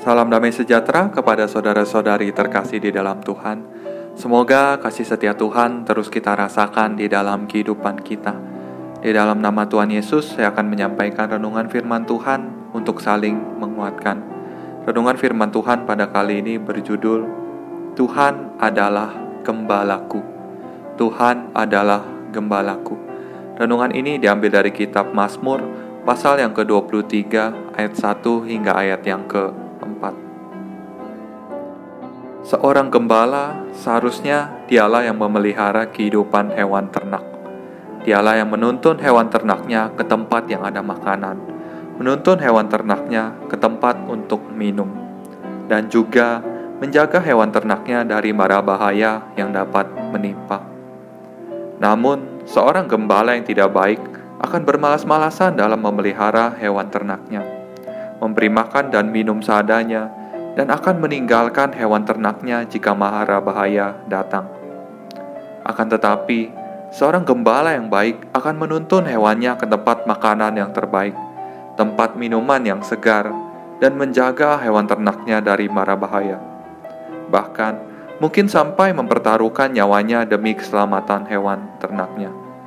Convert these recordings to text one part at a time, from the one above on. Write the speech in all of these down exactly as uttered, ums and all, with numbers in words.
Salam damai sejahtera kepada saudara-saudari terkasih di dalam Tuhan. Semoga kasih setia Tuhan terus kita rasakan di dalam kehidupan kita. Di dalam nama Tuhan Yesus, saya akan menyampaikan renungan firman Tuhan untuk saling menguatkan. Renungan firman Tuhan pada kali ini berjudul, Tuhan adalah Gembalaku. Tuhan adalah Gembalaku. Renungan ini diambil dari kitab Mazmur, pasal yang ke dua puluh tiga, ayat satu hingga ayat yang ke empat. Seorang gembala seharusnya dialah yang memelihara kehidupan hewan ternak. Dialah yang menuntun hewan ternaknya ke tempat yang ada makanan, menuntun hewan ternaknya ke tempat untuk minum, dan juga menjaga hewan ternaknya dari mara bahaya yang dapat menimpa. Namun, seorang gembala yang tidak baik akan bermalas-malasan dalam memelihara hewan ternaknya, memberi makan dan minum seadanya, dan akan meninggalkan hewan ternaknya jika mara bahaya datang. Akan tetapi, seorang gembala yang baik akan menuntun hewannya ke tempat makanan yang terbaik, tempat minuman yang segar, dan menjaga hewan ternaknya dari mara bahaya. Bahkan, mungkin sampai mempertaruhkan nyawanya demi keselamatan hewan ternaknya.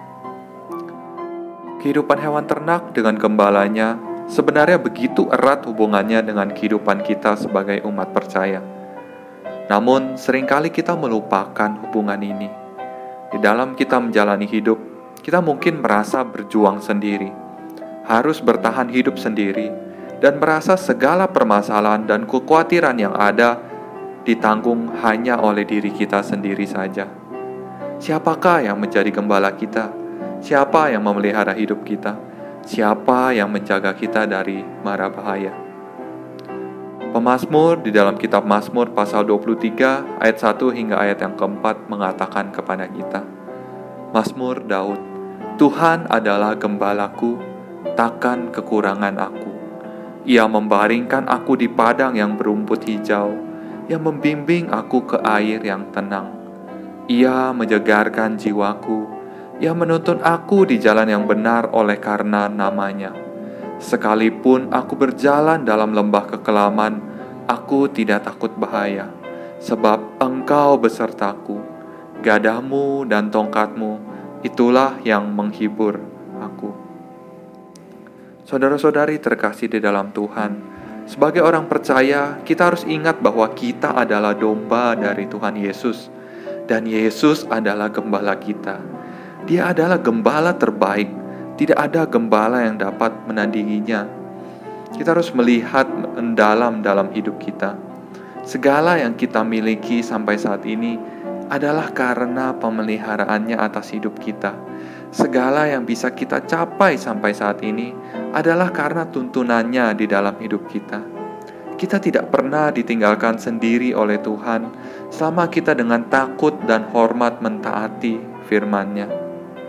Kehidupan hewan ternak dengan gembalanya sebenarnya begitu erat hubungannya dengan kehidupan kita sebagai umat percaya. Namun, seringkali kita melupakan hubungan ini. Di dalam kita menjalani hidup, kita mungkin merasa berjuang sendiri, harus bertahan hidup sendiri, dan merasa segala permasalahan dan kekhawatiran yang ada ditanggung hanya oleh diri kita sendiri saja. Siapakah yang menjadi gembala kita? Siapa yang memelihara hidup kita? Siapa yang menjaga kita dari mara bahaya? Pemazmur di dalam kitab Mazmur pasal dua puluh tiga ayat satu hingga ayat yang keempat mengatakan kepada kita, Mazmur Daud, Tuhan adalah gembalaku, takkan kekurangan aku. Ia membaringkan aku di padang yang berumput hijau, yang membimbing aku ke air yang tenang. Ia menyegarkan jiwaku, Ia menuntun aku di jalan yang benar oleh karena namanya. Sekalipun aku berjalan dalam lembah kekelaman, aku tidak takut bahaya, sebab Engkau besertaku. Gadahmu dan tongkatmu, itulah yang menghibur aku. Saudara-saudari terkasih di dalam Tuhan, sebagai orang percaya, kita harus ingat bahwa kita adalah domba dari Tuhan Yesus, dan Yesus adalah gembala kita. Dia adalah gembala terbaik. Tidak ada gembala yang dapat menandinginya. Kita harus melihat mendalam dalam hidup kita. Segala yang kita miliki sampai saat ini adalah karena pemeliharaannya atas hidup kita. Segala yang bisa kita capai sampai saat ini adalah karena tuntunannya di dalam hidup kita. Kita tidak pernah ditinggalkan sendiri oleh Tuhan selama kita dengan takut dan hormat mentaati firman-Nya.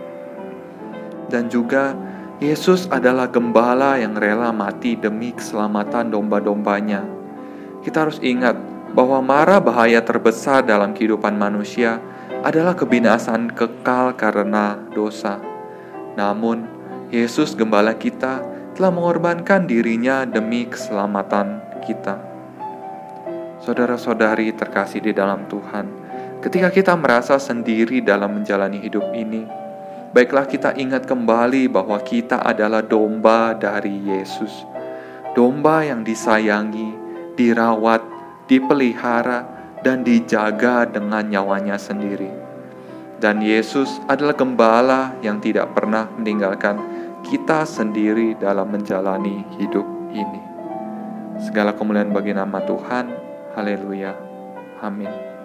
Dan juga Yesus adalah gembala yang rela mati demi keselamatan domba-dombanya. Kita harus ingat bahwa mara bahaya terbesar dalam kehidupan manusia adalah kebinasaan kekal karena dosa. Namun, Yesus gembala kita telah mengorbankan dirinya demi keselamatan kita. Saudara-saudari terkasih di dalam Tuhan, ketika kita merasa sendiri dalam menjalani hidup ini, baiklah kita ingat kembali bahwa kita adalah domba dari Yesus. Domba yang disayangi, dirawat, dipelihara, dan dijaga dengan nyawanya sendiri. Dan Yesus adalah gembala yang tidak pernah meninggalkan kita sendiri dalam menjalani hidup ini. Segala kemuliaan bagi nama Tuhan. Haleluya. Amin.